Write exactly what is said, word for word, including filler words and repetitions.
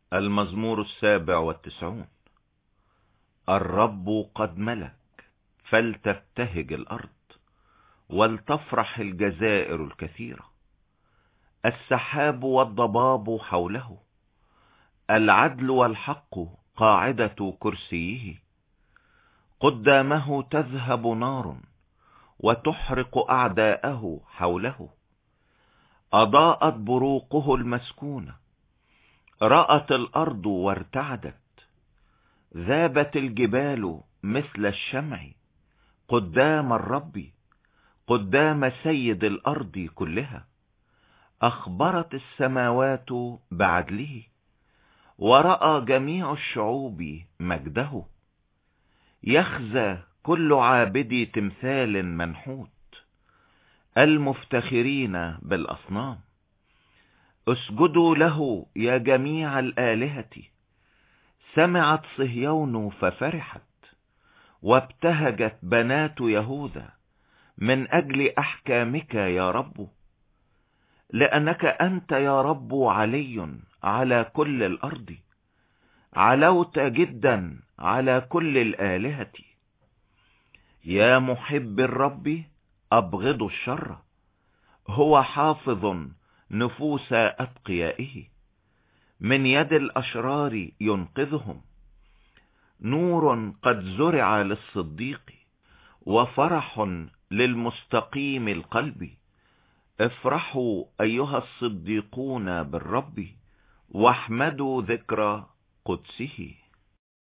المزمور السابع والتسعون. الرب قد ملك، فلتبتهج الأرض، ولتفرح الجزائر الكثيرة. السحاب والضباب حوله، العدل والحق قاعدة كرسيه. قدامه تذهب نار، وتحرق أعداءه حوله. أضاءت بروقه المسكونة، رأت الأرض وارتعدت. ذابت الجبال مثل الشمع قدام الرب، قدام سيد الأرض كلها. أخبرت السماوات بعدله، ورأى جميع الشعوب مجده. يخزى كل عابد تمثال منحوت، المفتخرين بالأصنام. اسجدوا له يا جميع الآلهة. سمعت صهيون ففرحت، وابتهجت بنات يهوذا من أجل أحكامك يا رب. لأنك أنت يا رب علي على كل الأرض، علوت جدا على كل الآلهة. يا محب الرب أبغض الشر، هو حافظ نفوس أتقيائه. من يد الأشرار ينقذهم. نور قد زرع للصديق، وفرح للمستقيم القلب. افرحوا أيها الصديقون بالرب، واحمدوا ذكر قدسه.